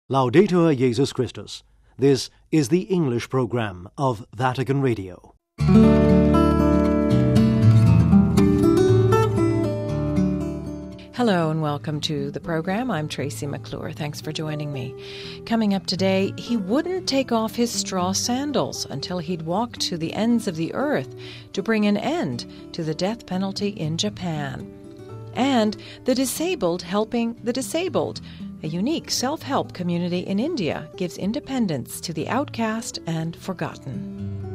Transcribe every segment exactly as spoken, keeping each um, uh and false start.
Laudetur Jesus Christus. This is the English program of Vatican Radio. Hello and welcome to the program. I'm Tracy McClure. Thanks for joining me. Coming up today, he wouldn't take off his straw sandals until he'd walked to the ends of the earth to bring an end to the death penalty in Japan. And the disabled helping the disabled. A unique self-help community in India gives independence to the outcast and forgotten.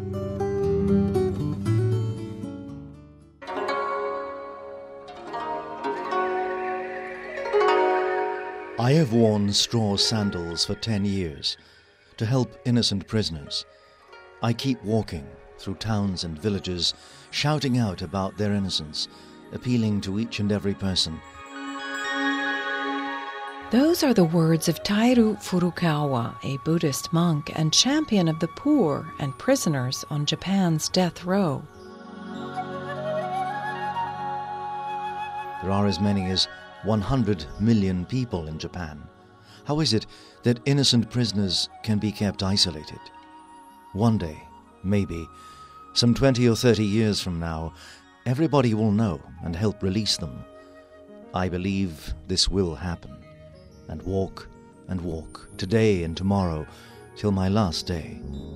I have worn straw sandals for ten years to help innocent prisoners. I keep walking through towns and villages, shouting out about their innocence, appealing to each and every person. Those are the words of Taira Furukawa, a Buddhist monk and champion of the poor and prisoners on Japan's death row. There are as many as one hundred million people in Japan. How is it that innocent prisoners can be kept isolated? One day, maybe, some twenty or thirty years from now, everybody will know and help release them. I believe this will happen. And walk and walk, today and tomorrow, till my last day.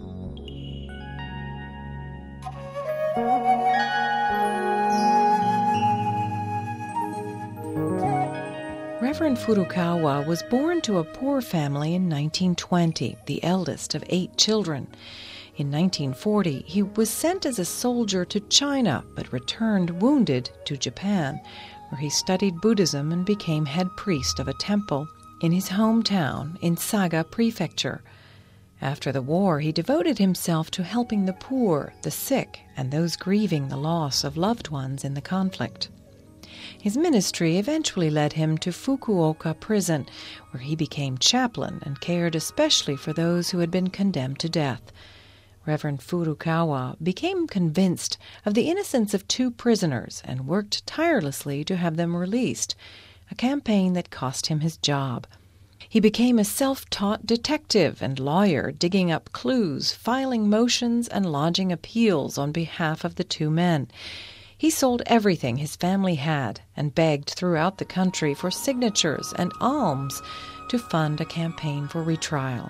Reverend Furukawa was born to a poor family in nineteen twenty, the eldest of eight children. In nineteen forty, he was sent as a soldier to China, but returned wounded to Japan, where he studied Buddhism and became head priest of a temple in his hometown in Saga Prefecture. After the war, he devoted himself to helping the poor, the sick, and those grieving the loss of loved ones in the conflict. His ministry eventually led him to Fukuoka prison, where he became chaplain and cared especially for those who had been condemned to death. Reverend Furukawa became convinced of the innocence of two prisoners and worked tirelessly to have them released, a campaign that cost him his job. He became a self-taught detective and lawyer, digging up clues, filing motions, and lodging appeals on behalf of the two men. He sold everything his family had and begged throughout the country for signatures and alms to fund a campaign for retrial.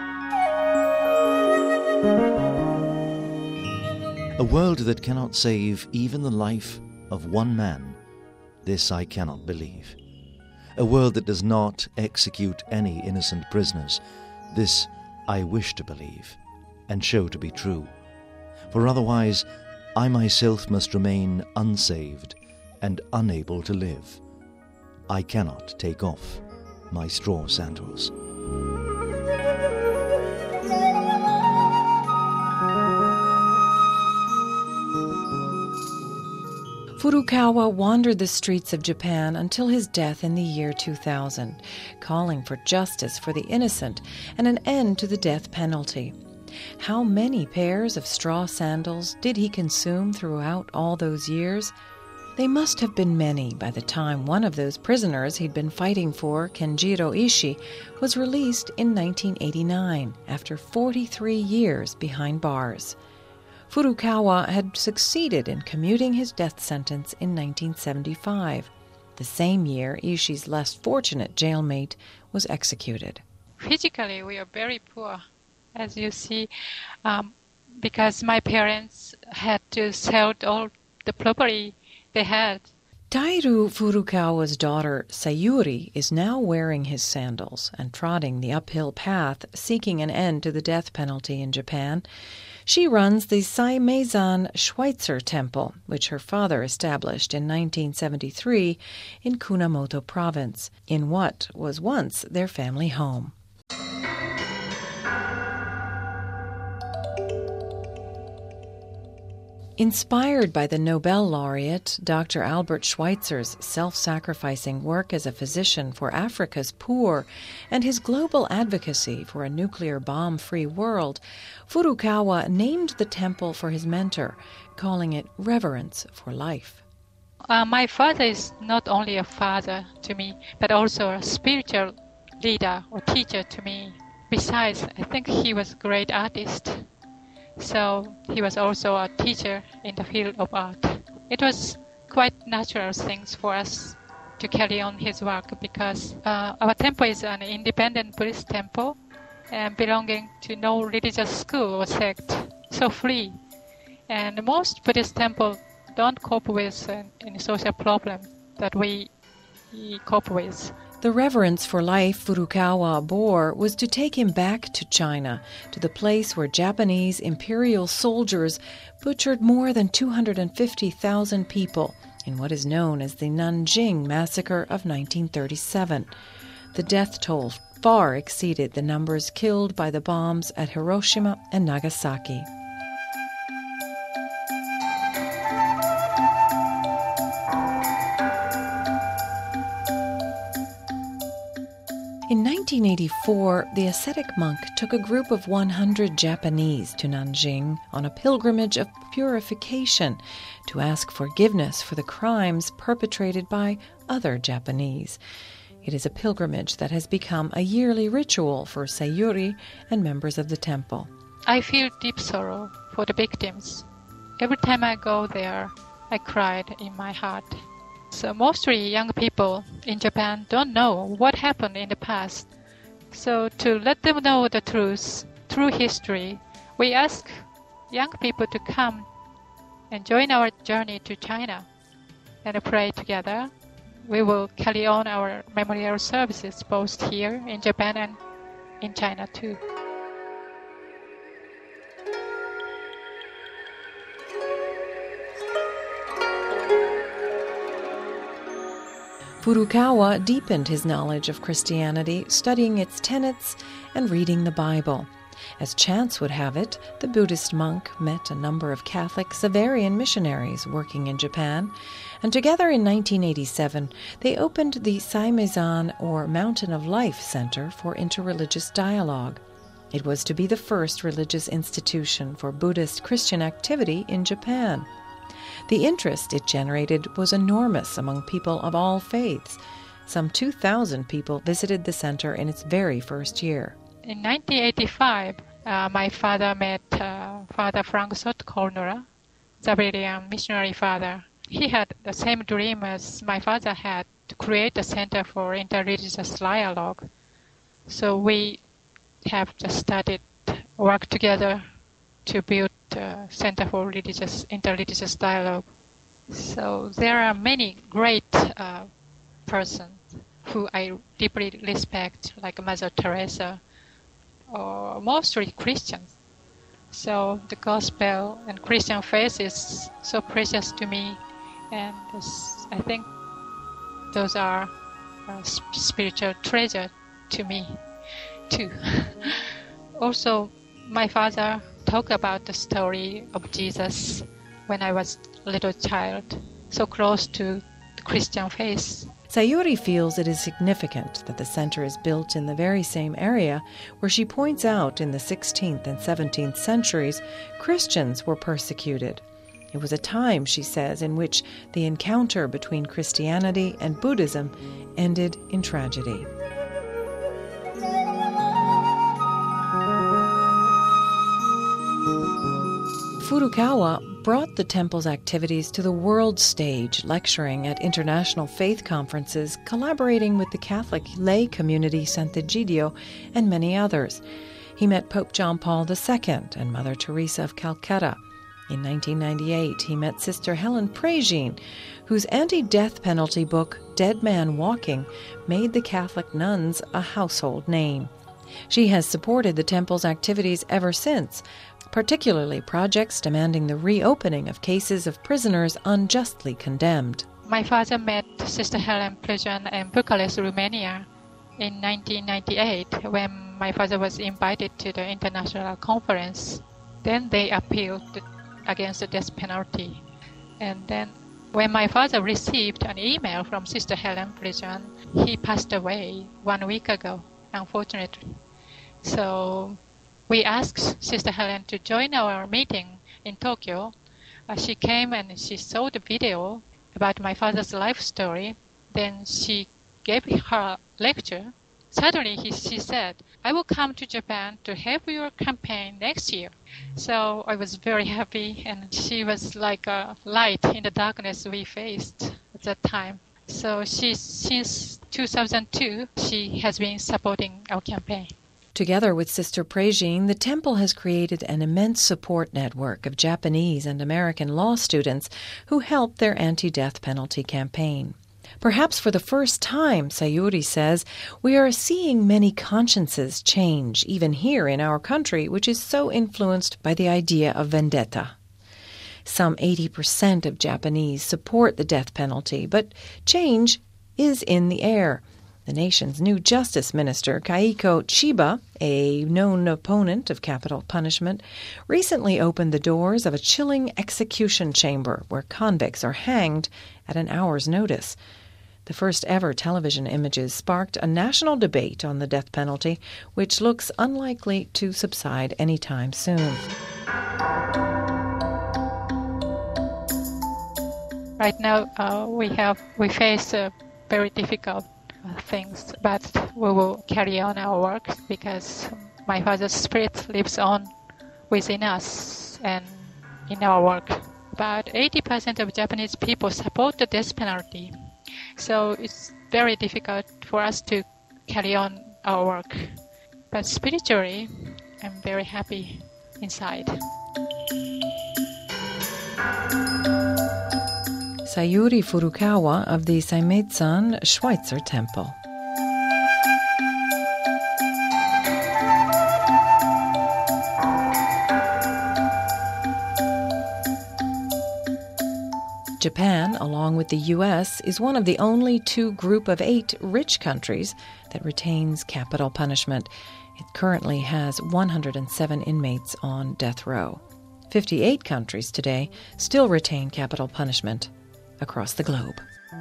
A world that cannot save even the life of one man, this I cannot believe. A world that does not execute any innocent prisoners, this I wish to believe and show to be true. For otherwise, I myself must remain unsaved and unable to live. I cannot take off my straw sandals. Furukawa wandered the streets of Japan until his death in the year two thousand, calling for justice for the innocent and an end to the death penalty. How many pairs of straw sandals did he consume throughout all those years? They must have been many by the time one of those prisoners he'd been fighting for, Kenjiro Ishii, was released in nineteen eighty-nine, after forty-three years behind bars. Furukawa had succeeded in commuting his death sentence in nineteen seventy-five. The same year, Ishii's less fortunate jailmate was executed. Physically, we are very poor, as you see, um, because my parents had to sell all the property they had. Taira Furukawa's daughter, Sayuri, is now wearing his sandals and trotting the uphill path, seeking an end to the death penalty in Japan. She runs the Sai-Meizan Schweitzer Temple, which her father established in nineteen seventy-three in Kunamoto Province, in what was once their family home. Inspired by the Nobel laureate Doctor Albert Schweitzer's self-sacrificing work as a physician for Africa's poor and his global advocacy for a nuclear bomb-free world, Furukawa named the temple for his mentor, calling it Reverence for Life. Uh, my father is not only a father to me, but also a spiritual leader or teacher to me. Besides, I think he was a great artist. So he was also a teacher in the field of art. It was quite natural things for us to carry on his work because uh, our temple is an independent Buddhist temple and belonging to no religious school or sect, so free. And most Buddhist temples don't cope with uh, any social problem that we cope with. The reverence for life Furukawa bore was to take him back to China, to the place where Japanese imperial soldiers butchered more than two hundred fifty thousand people in what is known as the Nanjing Massacre of nineteen thirty-seven. The death toll far exceeded the numbers killed by the bombs at Hiroshima and Nagasaki. In nineteen eighty-four, the ascetic monk took a group of one hundred Japanese to Nanjing on a pilgrimage of purification to ask forgiveness for the crimes perpetrated by other Japanese. It is a pilgrimage that has become a yearly ritual for Sayuri and members of the temple. I feel deep sorrow for the victims. Every time I go there, I cried in my heart. So mostly young people in Japan don't know what happened in the past. So to let them know the truth, true history, we ask young people to come and join our journey to China and pray together. We will carry on our memorial services both here in Japan and in China too. Furukawa deepened his knowledge of Christianity, studying its tenets and reading the Bible. As chance would have it, the Buddhist monk met a number of Catholic Xaverian missionaries working in Japan, and together in nineteen eighty-seven they opened the Saimezan, or Mountain of Life Center for Interreligious Dialogue. It was to be the first religious institution for Buddhist Christian activity in Japan. The interest it generated was enormous among people of all faiths. Some two thousand people visited the center in its very first year. In nineteen eighty-five, uh, my father met uh, Father Frank Sotkornura, Xaverian missionary father. He had the same dream as my father had, to create a center for interreligious dialogue. So we have just started work together to build a center for religious interreligious dialogue. So there are many great uh, persons who I deeply respect, like Mother Teresa, or mostly Christians. So the gospel and Christian faith is so precious to me, and this, I think those are a spiritual treasure to me too. Also, my father talked about the story of Jesus when I was a little child, so close to the Christian faith. Sayuri feels it is significant that the center is built in the very same area where she points out in the sixteenth and seventeenth centuries Christians were persecuted. It was a time, she says, in which the encounter between Christianity and Buddhism ended in tragedy. Furukawa brought the temple's activities to the world stage, lecturing at international faith conferences, collaborating with the Catholic lay community Sant'Egidio and many others. He met Pope John Paul the Second and Mother Teresa of Calcutta. In nineteen ninety-eight, he met Sister Helen Prégine, whose anti-death penalty book, Dead Man Walking, made the Catholic nuns a household name. She has supported the temple's activities ever since, particularly projects demanding the reopening of cases of prisoners unjustly condemned. My father met Sister Helen Prégine in Bucharest, Romania in nineteen ninety-eight when my father was invited to the international conference. Then they appealed against the death penalty. And then when my father received an email from Sister Helen Prégine, he passed away one week ago, unfortunately. So we asked Sister Helen to join our meeting in Tokyo. Uh, she came and she saw the video about my father's life story. Then she gave her lecture suddenly he, she said, I will come to Japan to help your campaign next year. So I was very happy, and she was like a light in the darkness we faced at that time. So she, since two thousand two, she has been supporting our campaign. Together with Sister Praegine, the temple has created an immense support network of Japanese and American law students who help their anti-death penalty campaign. Perhaps for the first time, Sayuri says, we are seeing many consciences change, even here in our country, which is so influenced by the idea of vendetta. Some eighty percent of Japanese support the death penalty, but change is in the air. The nation's new Justice Minister, Kaiko Chiba, a known opponent of capital punishment, recently opened the doors of a chilling execution chamber where convicts are hanged at an hour's notice. The first ever television images sparked a national debate on the death penalty, which looks unlikely to subside anytime soon. Right now, uh, we have we face uh, very difficult uh, things, but we will carry on our work because my father's spirit lives on within us and in our work. About eighty percent of Japanese people support the death penalty, so it's very difficult for us to carry on our work. But spiritually, I'm very happy inside. Sayuri Furukawa of the Saimeitzan Schweitzer Temple. Japan, along with the U S, is one of the only two group of eight rich countries that retains capital punishment. It currently has one hundred seven inmates on death row. fifty-eight countries today still retain capital punishment across the globe.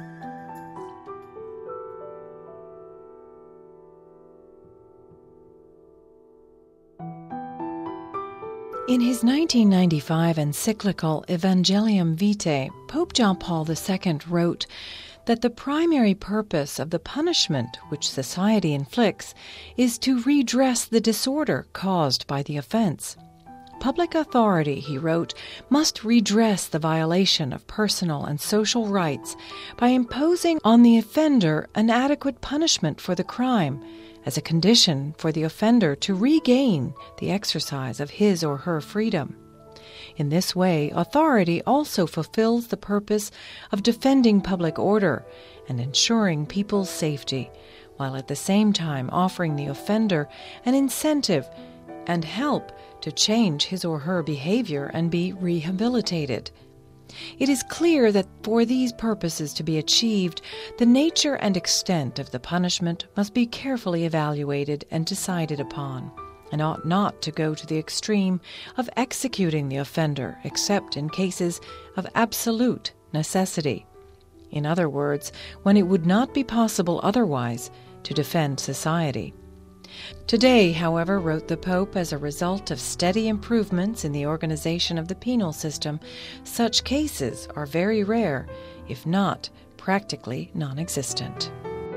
In his nineteen ninety-five encyclical Evangelium Vitae, Pope John Paul the Second wrote that the primary purpose of the punishment which society inflicts is to redress the disorder caused by the offense. Public authority, he wrote, must redress the violation of personal and social rights by imposing on the offender an adequate punishment for the crime, as a condition for the offender to regain the exercise of his or her freedom. In this way, authority also fulfills the purpose of defending public order and ensuring people's safety, while at the same time offering the offender an incentive and help to change his or her behavior and be rehabilitated. It is clear that for these purposes to be achieved, the nature and extent of the punishment must be carefully evaluated and decided upon, and ought not to go to the extreme of executing the offender except in cases of absolute necessity. In other words, when it would not be possible otherwise to defend society. Today, however, wrote the Pope, as a result of steady improvements in the organization of the penal system, such cases are very rare, if not practically non-existent.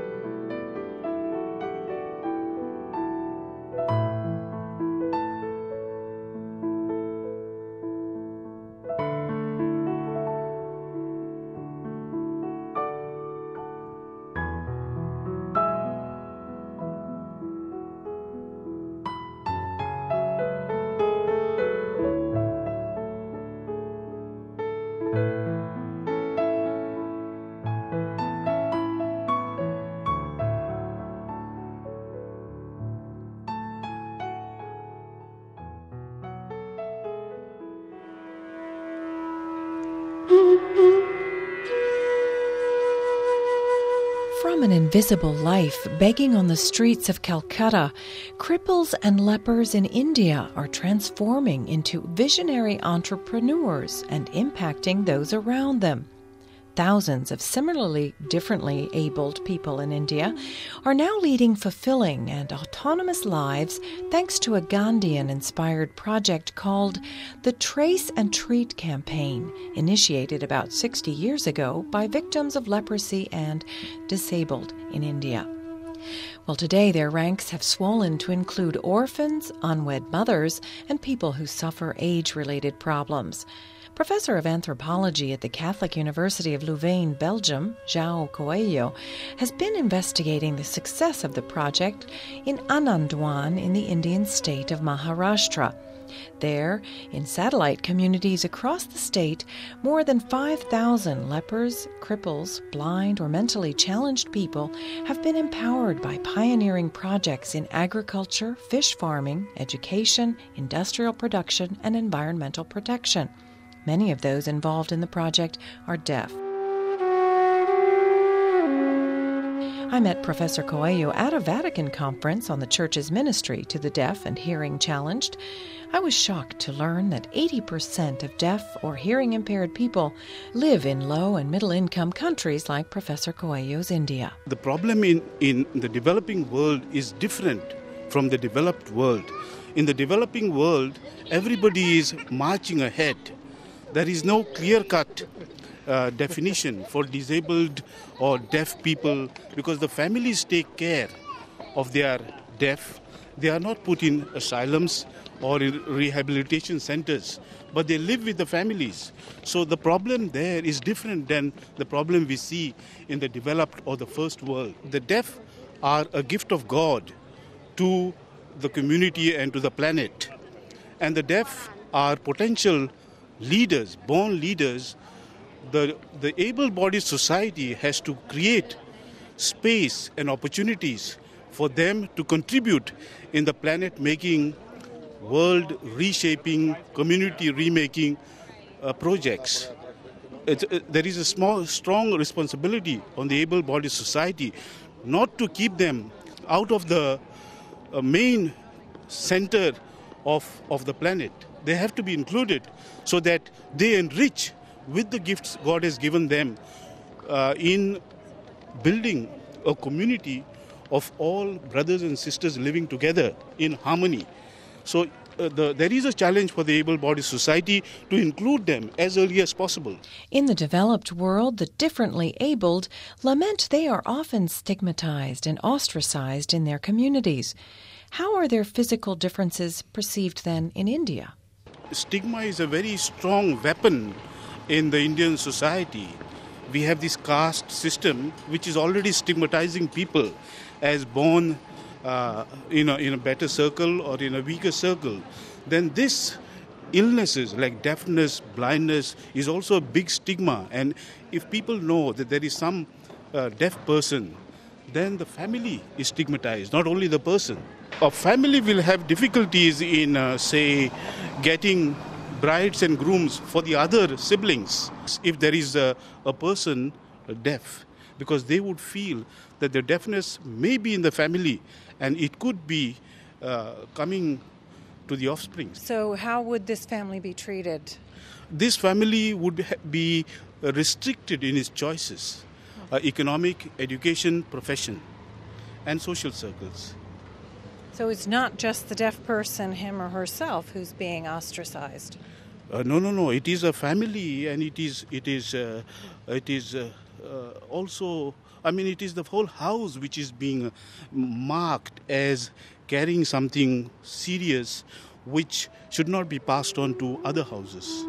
From an invisible life begging on the streets of Calcutta, cripples and lepers in India are transforming into visionary entrepreneurs and impacting those around them. Thousands of similarly differently abled people in India are now leading fulfilling and autonomous lives thanks to a Gandhian-inspired project called the Trace and Treat campaign, initiated about sixty years ago by victims of leprosy and disabled in India. Well, today their ranks have swollen to include orphans, unwed mothers, and people who suffer age-related problems. Professor of Anthropology at the Catholic University of Louvain, Belgium, João Coelho, has been investigating the success of the project in Anandwan in the Indian state of Maharashtra. There, in satellite communities across the state, more than five thousand lepers, cripples, blind, or mentally challenged people have been empowered by pioneering projects in agriculture, fish farming, education, industrial production, and environmental protection. Many of those involved in the project are deaf. I met Professor Coelho at a Vatican conference on the Church's ministry to the deaf and hearing challenged. I was shocked to learn that eighty percent of deaf or hearing-impaired people live in low- and middle-income countries like Professor Coelho's India. The problem in, in the developing world is different from the developed world. In the developing world, everybody is marching ahead. There is no clear-cut uh, definition for disabled or deaf people because the families take care of their deaf. They are not put in asylums or in rehabilitation centers, but they live with the families. So the problem there is different than the problem we see in the developed or the first world. The deaf are a gift of God to the community and to the planet. And the deaf are potential leaders, born leaders. The, the able-bodied society has to create space and opportunities for them to contribute in the planet-making, world-reshaping, community-remaking uh, projects. It, it, there is a small, strong responsibility on the able-bodied society not to keep them out of the uh, main center of, of the planet. They have to be included so that they enrich with the gifts God has given them uh, in building a community of all brothers and sisters living together in harmony. So uh, the, there is a challenge for the able-bodied society to include them as early as possible. In the developed world, the differently abled lament they are often stigmatized and ostracized in their communities. How are their physical differences perceived then in India? Stigma is a very strong weapon in the Indian society. We have this caste system which is already stigmatizing people as born uh, in, a, in a better circle or in a weaker circle. Then this illnesses like deafness, blindness is also a big stigma. And if people know that there is some uh, deaf person, then the family is stigmatized, not only the person. A family will have difficulties in, uh, say, getting brides and grooms for the other siblings if there is a, a person deaf, because they would feel that the deafness may be in the family and it could be uh, coming to the offspring. So how would this family be treated? This family would ha- be restricted in its choices, uh, economic, education, profession, and social circles. So it's not just the deaf person, him or herself, who's being ostracized? Uh, no, no, no. It is a family, and it is, it is, uh, it is uh, uh, also. I mean, it is the whole house which is being marked as carrying something serious, which should not be passed on to other houses.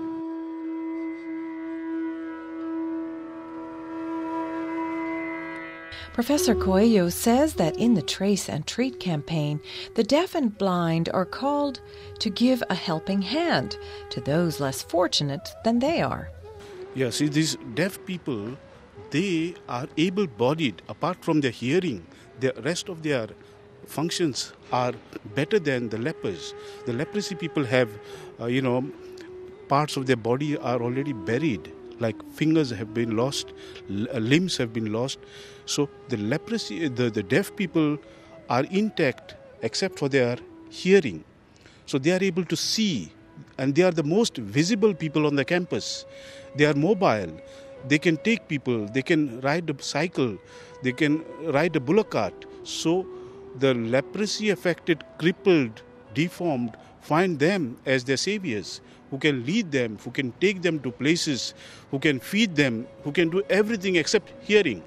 Professor Coelho says that in the Trace and Treat campaign, the deaf and blind are called to give a helping hand to those less fortunate than they are. Yeah, see, these deaf people, they are able-bodied. Apart from their hearing, the rest of their functions are better than the lepers. The leprosy people have, uh, you know, parts of their body are already buried, like fingers have been lost, l- limbs have been lost. So the leprosy, the, the deaf people are intact except for their hearing. So they are able to see, and they are the most visible people on the campus. They are mobile. They can take people, they can ride a cycle, they can ride a bullock cart. So the leprosy-affected, crippled, deformed find them as their saviors, who can lead them, who can take them to places, who can feed them, who can do everything except hearing.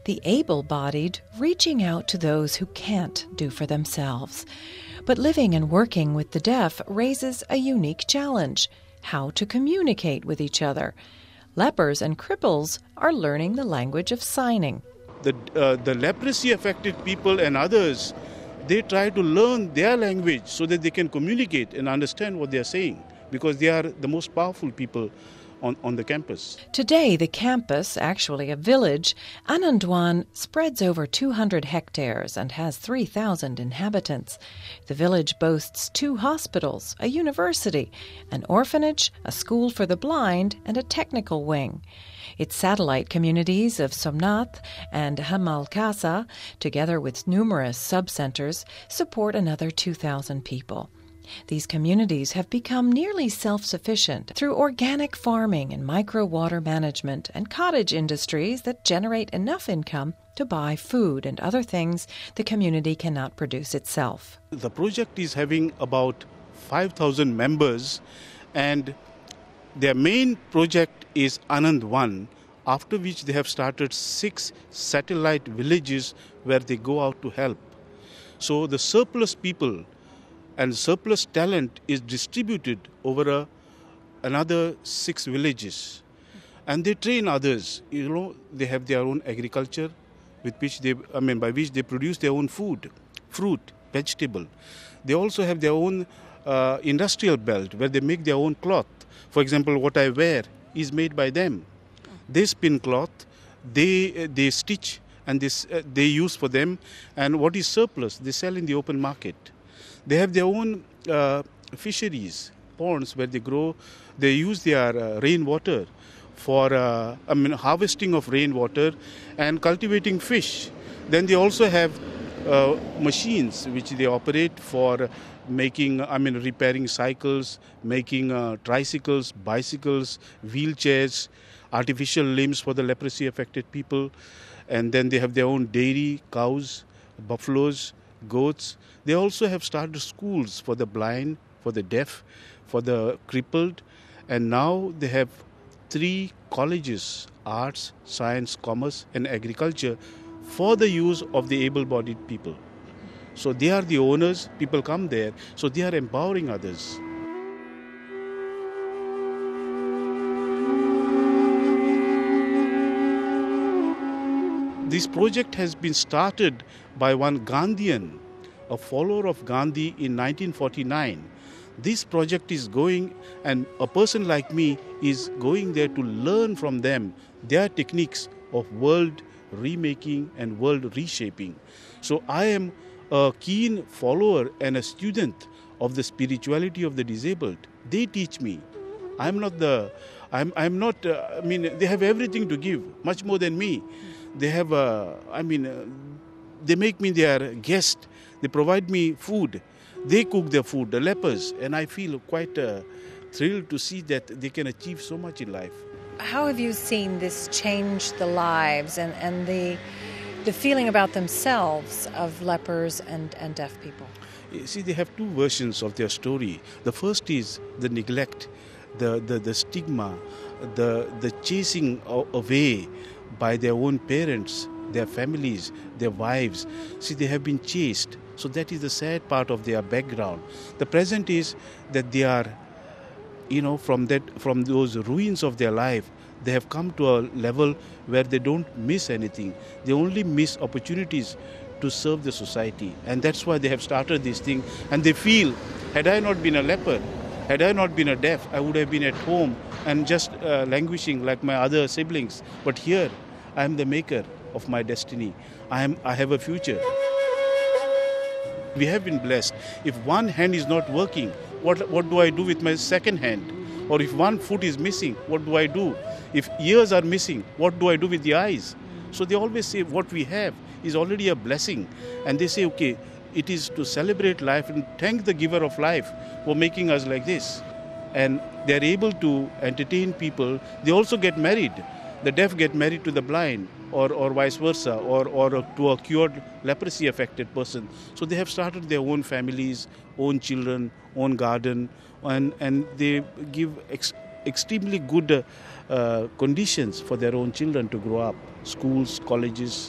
the able-bodied reaching out to those who can't do for themselves. But living and working with the deaf raises a unique challenge: how to communicate with each other. Lepers and cripples are learning the language of signing. The, uh, the leprosy-affected people and others, they try to learn their language so that they can communicate and understand what they are saying, because they are the most powerful people on, on the campus. Today, the campus, actually a village, Anandwan, spreads over two hundred hectares and has three thousand inhabitants. The village boasts two hospitals, a university, an orphanage, a school for the blind, and a technical wing. Its satellite communities of Somnath and Hamalkasa, together with numerous sub-centers, support another two thousand people. These communities have become nearly self-sufficient through organic farming and micro-water management and cottage industries that generate enough income to buy food and other things the community cannot produce itself. The project is having about five thousand members, and their main project is Anand One, after which they have started six satellite villages where they go out to help. So the surplus people and surplus talent is distributed over a, another six villages. And they train others. You know, they have their own agriculture, with which they, I mean, by which they produce their own food, fruit, vegetable. They also have their own uh, industrial belt where they make their own cloth. For example, what I wear is made by them. They spin cloth, they they stitch, and this uh, they use for them. And what is surplus, they sell in the open market. They have their own uh, fisheries, ponds where they grow. They use their uh, rainwater for uh, I mean, harvesting of rainwater and cultivating fish. Then they also have uh, machines which they operate for making, I mean, repairing cycles, making uh, tricycles, bicycles, wheelchairs, artificial limbs for the leprosy-affected people. And then they have their own dairy, cows, buffaloes, goats. They also have started schools for the blind, for the deaf, for the crippled. And now they have three colleges, arts, science, commerce, and agriculture, for the use of the able-bodied people. So they are the owners, people come there, so they are empowering others. This project has been started by one Gandhian, a follower of Gandhi in nineteen forty-nine. This project is going, and a person like me is going there to learn from them their techniques of world remaking and world reshaping. So I am a keen follower and a student of the spirituality of the disabled. They teach me. I'm not the, I'm, I'm not, uh, I mean, they have everything to give, much more than me. They have, uh, I mean, uh, they make me their guest. They provide me food. They cook their food, the lepers, and I feel quite uh, thrilled to see that they can achieve so much in life. How have you seen this change the lives and, and the the feeling about themselves of lepers and, and deaf people? You see, they have two versions of their story. The first is the neglect, the, the, the stigma, the, the chasing away by their own parents, their families, their wives. See, they have been chased. So that is the sad part of their background. The present is that they are, you know, from that, from those ruins of their life, they have come to a level where they don't miss anything. They only miss opportunities to serve the society. And that's why they have started this thing. And they feel, had I not been a leper, had I not been a deaf, I would have been at home and just uh, languishing like my other siblings. But here, I am the maker of my destiny. I am, I have a future. We have been blessed. If one hand is not working, what, what do I do with my second hand? Or if one foot is missing, what do I do? If ears are missing, what do I do with the eyes? So they always say what we have is already a blessing. And they say, okay, it is to celebrate life and thank the giver of life for making us like this. And they're able to entertain people. They also get married. The deaf get married to the blind, or, or vice versa, or, or to a cured leprosy-affected person. So they have started their own families, own children, own garden, and, and they give ex- extremely good uh, uh, conditions for their own children to grow up. Schools, colleges,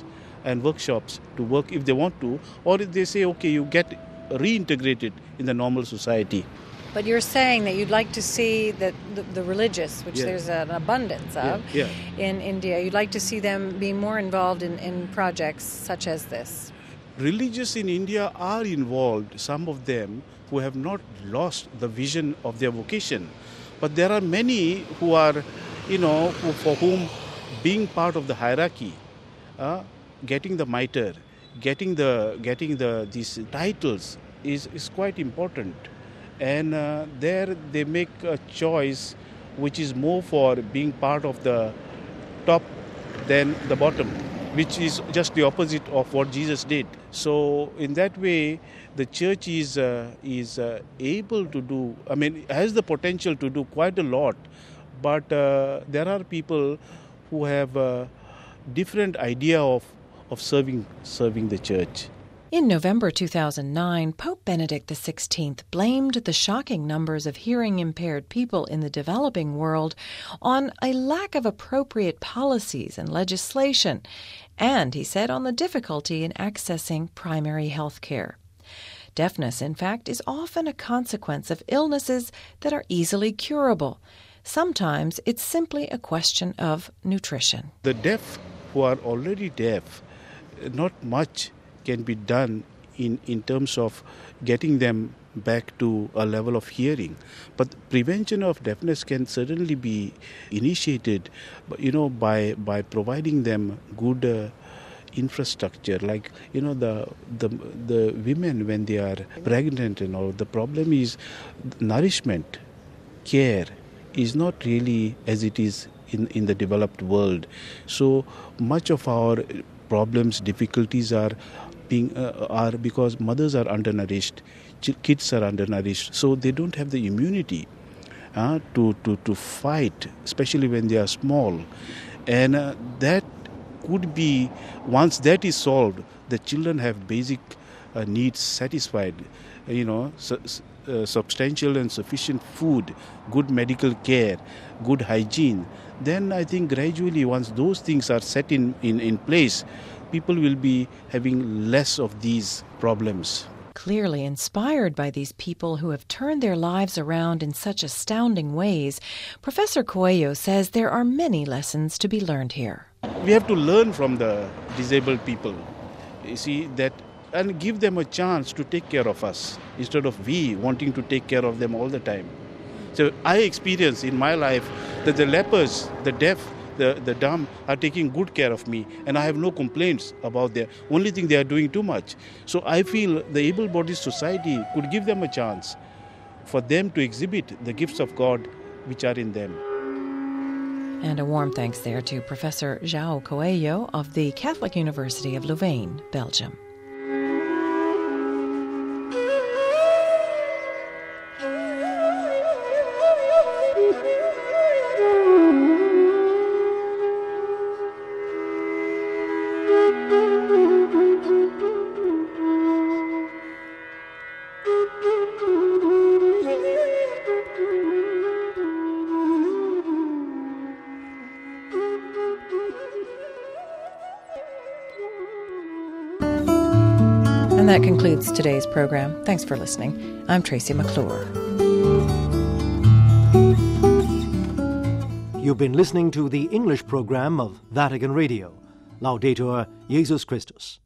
and workshops to work if they want to, or if they say, okay, you get reintegrated in the normal society. But you're saying that you'd like to see that the, the religious, which Yeah. there's an abundance of Yeah, in India, you'd like to see them be more involved in, in projects such as this. Religious in India are involved, some of them who have not lost the vision of their vocation. But there are many who are, you know, who, for whom being part of the hierarchy, uh, getting the mitre, getting the getting the these titles is, is quite important. And uh, there they make a choice which is more for being part of the top than the bottom, which is just the opposite of what Jesus did. So in that way, the church is uh, is uh, able to do, I mean, has the potential to do quite a lot, but uh, there are people who have a different idea of, of serving serving the church. In November two thousand nine, Pope Benedict the sixteenth blamed the shocking numbers of hearing-impaired people in the developing world on a lack of appropriate policies and legislation, and, he said, on the difficulty in accessing primary health care. Deafness, in fact, is often a consequence of illnesses that are easily curable. Sometimes it's simply a question of nutrition. The deaf who are already deaf, not much can be done in, in terms of getting them back to a level of hearing. But prevention of deafness can certainly be initiated, you know, by by providing them good uh, infrastructure. Like, you know, the the the women when they are pregnant and all, the problem is nourishment, care is not really as it is in, in the developed world. So much of our problems, difficulties are being uh, are because mothers are undernourished, kids are undernourished, so they don't have the immunity uh, to, to, to fight, especially when they are small. And uh, that could be, once that is solved, the children have basic uh, needs satisfied, you know, su- uh, substantial and sufficient food, good medical care, good hygiene. Then I think gradually, once those things are set in, in, in place, people will be having less of these problems. Clearly inspired by these people who have turned their lives around in such astounding ways, Professor Coelho says there are many lessons to be learned here. We have to learn from the disabled people, you see, that, and give them a chance to take care of us instead of we wanting to take care of them all the time. So I experience in my life that the lepers, the deaf, The, the dumb are taking good care of me, and I have no complaints about their only thing they are doing too much. So I feel the able-bodied society could give them a chance for them to exhibit the gifts of God which are in them. And a warm thanks there to Professor João Coelho of the Catholic University of Louvain, Belgium. And that concludes today's program. Thanks for listening. I'm Tracy McClure. You've been listening to the English program of Vatican Radio. Laudetur Jesus Christus.